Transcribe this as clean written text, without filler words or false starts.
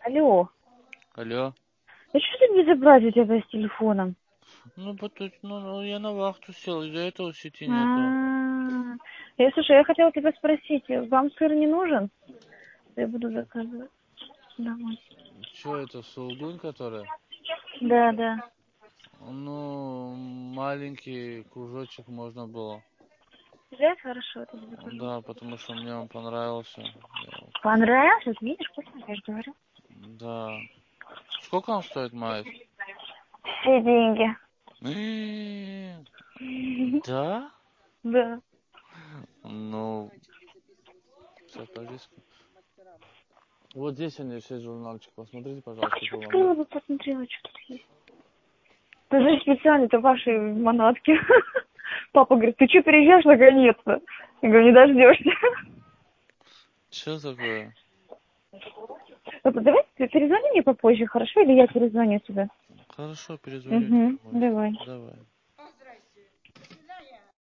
Алло. Алло. А что ты безобразие у тебя с телефоном? Ну, я на вахту сел, из-за этого сети нету. А-а-а. Слушай, я хотела тебя спросить, вам сыр не нужен? Я буду заказывать домой. Че это, сулугунь, которая? Да, да. Ну, маленький кружочек можно было. Взять хорошо, это закажу. Да, потому что мне он понравился. Понравился? Вот видишь, вкусно, я же говорю. Да. Сколько он стоит, Майс? Все деньги. Да? Да. Ну, все по-риску. Вот здесь они все журнальчик. Посмотрите, пожалуйста, какой вам Открыла нужен. бы, посмотрела, что тут есть. Даже специально, это ваши манатки. Папа говорит, ты что приезжаешь наконец-то? Я говорю, не дождешься. Что такое? Давай ты перезвони мне попозже, хорошо? Или я перезвоню тебе? Хорошо, перезвоните, Угу, Майс. давай. Давай.